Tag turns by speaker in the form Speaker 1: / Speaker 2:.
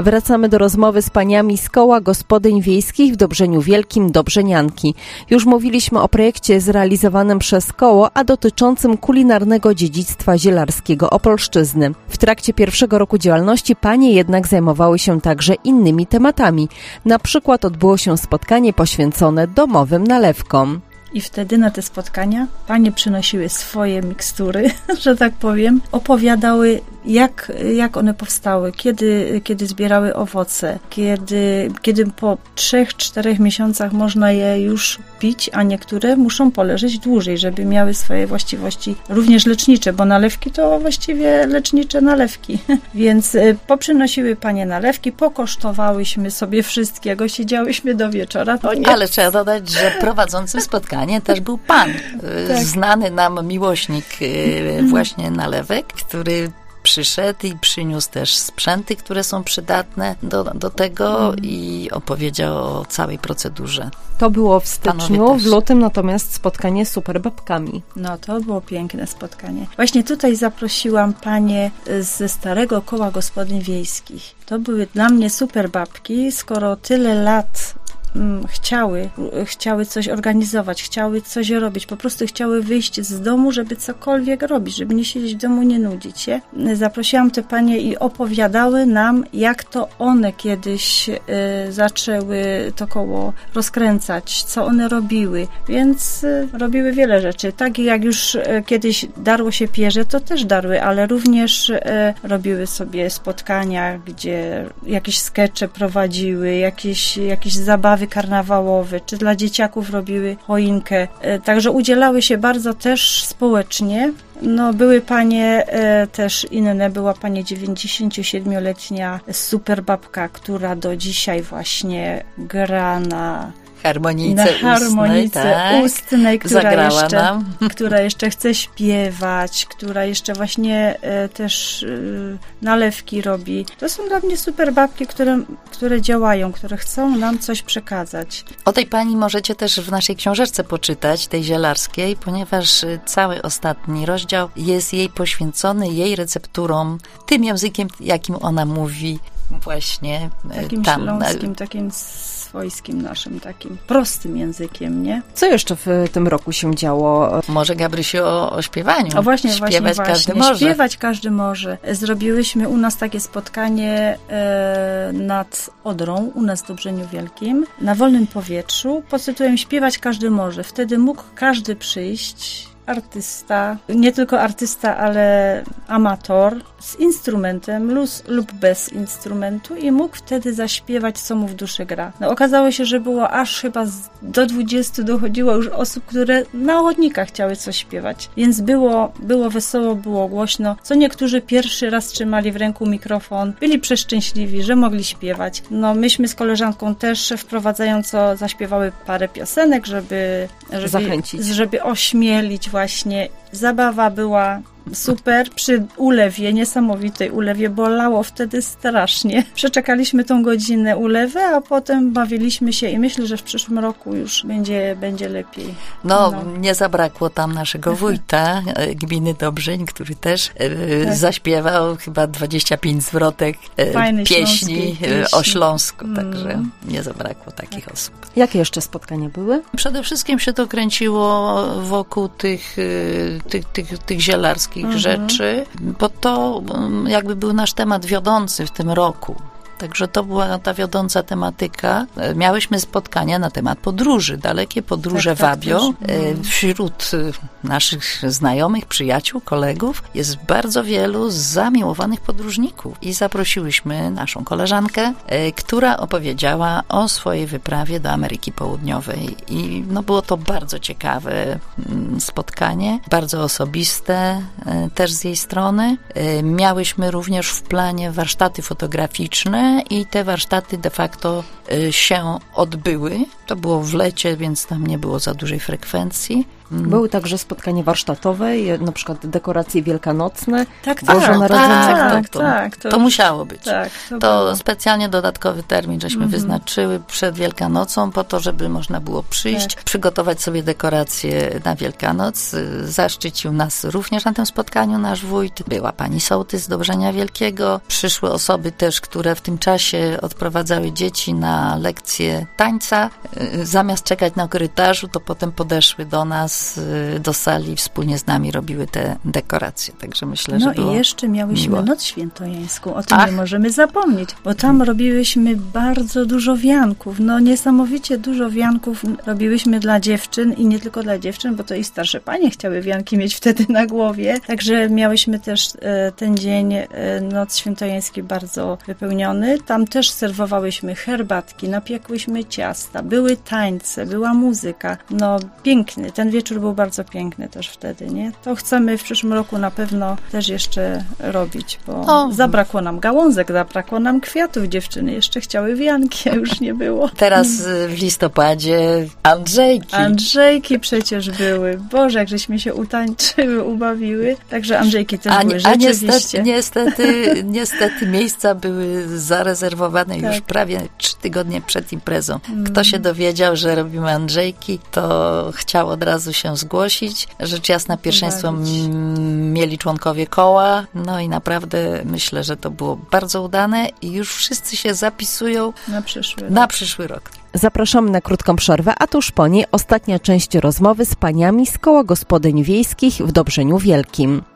Speaker 1: Wracamy do rozmowy z paniami z Koła Gospodyń Wiejskich w Dobrzeniu Wielkim Dobrzenianki. Już mówiliśmy o projekcie zrealizowanym przez koło, a dotyczącym kulinarnego dziedzictwa zielarskiego Opolszczyzny. W trakcie pierwszego roku działalności panie jednak zajmowały się także innymi tematami. Na przykład odbyło się spotkanie poświęcone domowym nalewkom.
Speaker 2: I wtedy na te spotkania panie przynosiły swoje mikstury, że tak powiem, opowiadały, jak one powstały, kiedy zbierały owoce, kiedy po 3-4 miesiącach można je już pić, a niektóre muszą poleżeć dłużej, żeby miały swoje właściwości również lecznicze, bo nalewki to właściwie lecznicze nalewki. Więc poprzynosiły panie nalewki, pokosztowałyśmy sobie wszystkiego, siedziałyśmy do wieczora.
Speaker 3: Ale trzeba dodać, że prowadzącym spotkanie też był pan, tak. Znany nam miłośnik właśnie nalewek, który przyszedł i przyniósł też sprzęty, które są przydatne do tego i opowiedział o całej procedurze.
Speaker 1: To było w styczniu, w lutym natomiast spotkanie z superbabkami.
Speaker 2: No to było piękne spotkanie. Właśnie tutaj zaprosiłam panie ze Starego Koła Gospodyń Wiejskich. To były dla mnie superbabki, skoro tyle lat chciały coś organizować, chciały coś robić, po prostu chciały wyjść z domu, żeby cokolwiek robić, żeby nie siedzieć w domu, nie nudzić się. Zaprosiłam te panie i opowiadały nam, jak to one kiedyś zaczęły to koło rozkręcać, co one robiły, więc robiły wiele rzeczy. Tak jak już kiedyś darło się pierze, to też darły, ale również robiły sobie spotkania, gdzie jakieś skecze prowadziły, jakieś zabawy karnawałowe, czy dla dzieciaków robiły choinkę. Także udzielały się bardzo też społecznie. No, były panie też inne. Była pani 97-letnia superbabka, która do dzisiaj właśnie gra na harmonice ustnej, która jeszcze chce śpiewać, która jeszcze właśnie też nalewki robi. To są dla mnie super babki, które działają, które chcą nam coś przekazać.
Speaker 3: O tej pani możecie też w naszej książeczce poczytać, tej zielarskiej, ponieważ cały ostatni rozdział jest jej poświęcony, jej recepturom, tym językiem, jakim ona mówi właśnie
Speaker 2: takim
Speaker 3: tam.
Speaker 2: Śląskim, takim swojskim naszym, takim prostym językiem, nie?
Speaker 1: Co jeszcze w tym roku się działo?
Speaker 3: Może, Gabrysiu, o śpiewaniu.
Speaker 2: Właśnie.
Speaker 3: Każdy może.
Speaker 2: Śpiewać każdy może. Zrobiłyśmy u nas takie spotkanie nad Odrą, u nas w Dobrzeniu Wielkim, na wolnym powietrzu, pod tytułem Śpiewać każdy może. Wtedy mógł każdy przyjść, artysta, nie tylko artysta, ale amator z instrumentem lub bez instrumentu i mógł wtedy zaśpiewać, co mu w duszy gra. No, okazało się, że było aż chyba do 20 dochodziło już osób, które na ochotnika chciały coś śpiewać. Więc było wesoło, było głośno. Co niektórzy pierwszy raz trzymali w ręku mikrofon, byli przeszczęśliwi, że mogli śpiewać. No, myśmy z koleżanką też wprowadzająco zaśpiewały parę piosenek, żeby
Speaker 1: zachęcić,
Speaker 2: żeby ośmielić właśnie. Zabawa była super, przy ulewie, niesamowitej ulewie, bolało wtedy strasznie. Przeczekaliśmy tą godzinę ulewy, a potem bawiliśmy się i myślę, że w przyszłym roku już będzie lepiej.
Speaker 3: No, nie zabrakło tam naszego wójta gminy Dobrzeń, który też zaśpiewał chyba 25 zwrotek pieśni o Śląsku, także nie zabrakło takich osób.
Speaker 1: Jakie jeszcze spotkania były?
Speaker 3: Przede wszystkim się to kręciło wokół tych zielarskich rzeczy, bo to jakby był nasz temat wiodący w tym roku. Także to była ta wiodąca tematyka. Miałyśmy spotkania na temat podróży. Dalekie podróże wabią. Wśród naszych znajomych, przyjaciół, kolegów jest bardzo wielu zamiłowanych podróżników. I zaprosiłyśmy naszą koleżankę, która opowiedziała o swojej wyprawie do Ameryki Południowej. I no, było to bardzo ciekawe spotkanie, bardzo osobiste też z jej strony. Miałyśmy również w planie warsztaty fotograficzne i te warsztaty de facto się odbyły. To było w lecie, więc tam nie było za dużej frekwencji.
Speaker 1: Były także spotkania warsztatowe, na przykład dekoracje wielkanocne,
Speaker 2: Tak,
Speaker 1: bożonarodzeniowe.
Speaker 2: tak.
Speaker 3: To musiało być.
Speaker 2: Tak,
Speaker 3: to specjalnie dodatkowy termin żeśmy wyznaczyły przed Wielkanocą po to, żeby można było przyjść, przygotować sobie dekoracje na Wielkanoc. Zaszczycił nas również na tym spotkaniu nasz wójt. Była pani sołtys z Dobrzenia Wielkiego. Przyszły osoby też, które w tym czasie odprowadzały dzieci na lekcje tańca. Zamiast czekać na korytarzu, to potem podeszły do nas, do sali i wspólnie z nami robiły te dekoracje. Także myślę, że było
Speaker 2: i jeszcze miałyśmy
Speaker 3: miło.
Speaker 2: Noc Świętojańską. O tym nie możemy zapomnieć, bo tam robiłyśmy bardzo dużo wianków. Niesamowicie dużo wianków robiłyśmy dla dziewczyn i nie tylko dla dziewczyn, bo to i starsze panie chciały wianki mieć wtedy na głowie. Także miałyśmy też ten dzień Noc Świętojańskiej bardzo wypełniony. Tam też serwowałyśmy herbatki, napiekłyśmy ciasta, były tańce, była muzyka. Piękny. Ten wieczór był bardzo piękny też wtedy, nie? To chcemy w przyszłym roku na pewno też jeszcze robić, bo zabrakło nam gałązek, zabrakło nam kwiatów. Dziewczyny jeszcze chciały wianki, a już nie było.
Speaker 3: Teraz w listopadzie
Speaker 2: Andrzejki przecież były. Boże, jak żeśmy się utańczyły, ubawiły. Także Andrzejki też były, rzeczywiście.
Speaker 3: Niestety miejsca były zarezerwowane już prawie 3 tygodnie przed imprezą. Kto się dowiedział, że robimy Andrzejki, to chciał od razu się zgłosić. Rzecz jasna, pierwszeństwo mieli członkowie koła. I naprawdę myślę, że to było bardzo udane i już wszyscy się zapisują na przyszły rok.
Speaker 1: Zapraszamy na krótką przerwę, a tuż po niej ostatnia część rozmowy z paniami z Koła Gospodyń Wiejskich w Dobrzeniu Wielkim.